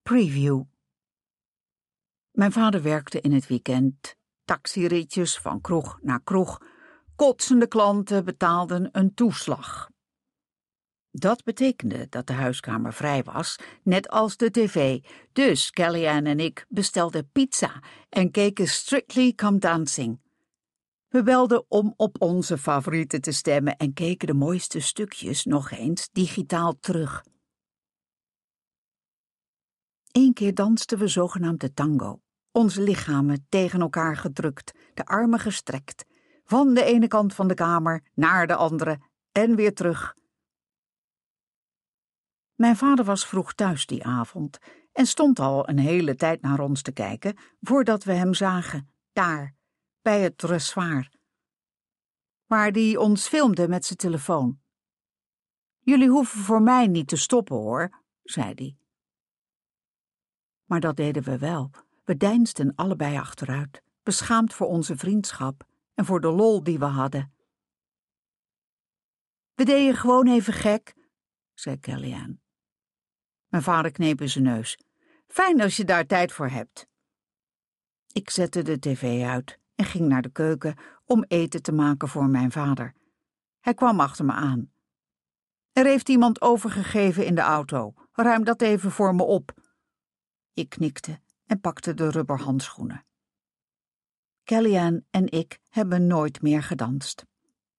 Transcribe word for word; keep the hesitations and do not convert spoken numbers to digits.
Preview. Mijn vader werkte in het weekend, taxiritjes van kroeg naar kroeg, kotsende klanten betaalden een toeslag. Dat betekende dat de huiskamer vrij was, net als de tv, dus Kellyanne en ik bestelden pizza en keken Strictly Come Dancing. We belden om op onze favorieten te stemmen en keken de mooiste stukjes nog eens digitaal terug. Eén keer dansten we zogenaamd de tango, onze lichamen tegen elkaar gedrukt, de armen gestrekt, van de ene kant van de kamer naar de andere en weer terug. Mijn vader was vroeg thuis die avond en stond al een hele tijd naar ons te kijken voordat we hem zagen, daar, bij het dressoir, waar die ons filmde met zijn telefoon. Jullie hoeven voor mij niet te stoppen, hoor, zei hij. Maar dat deden we wel. We deinsden allebei achteruit, beschaamd voor onze vriendschap en voor de lol die we hadden. We deden gewoon even gek, zei Kellyanne. Mijn vader kneep in zijn neus. Fijn als je daar tijd voor hebt. Ik zette de tv uit en ging naar de keuken om eten te maken voor mijn vader. Hij kwam achter me aan. Er heeft iemand overgegeven in de auto. Ruim dat even voor me op. Ik knikte en pakte de rubberhandschoenen. Kellyanne en ik hebben nooit meer gedanst.